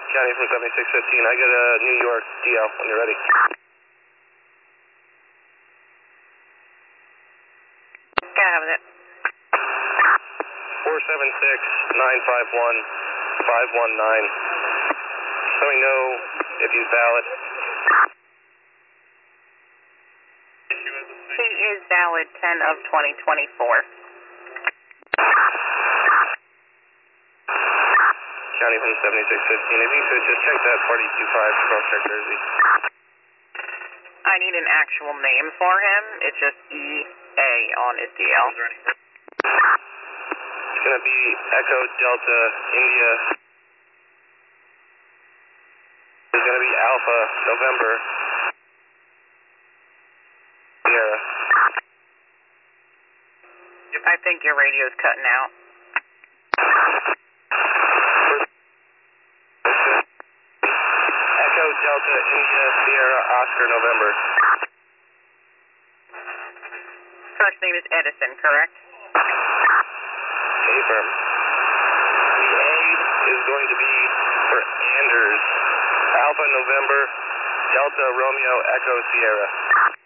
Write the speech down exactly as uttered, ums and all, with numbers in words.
County from seventy-six fifteen. I get a New York D L when you're ready. Can I have it? four seven six, nine five one, five one nine. Let me know if he's valid. He is valid ten of twenty twenty-four. County from seventy-six fifteen. If you could just check that party two five cross check Jersey. I need an actual name for him. It's just E A on his D L. It's going to be Echo Delta India. It's going to be Alpha November Sierra. I think your radio's cutting out. Echo Delta India Sierra Oscar November. First name is Edison, correct? Affirm. The A is going to be for Anders. Alpha November Delta Romeo Echo Sierra.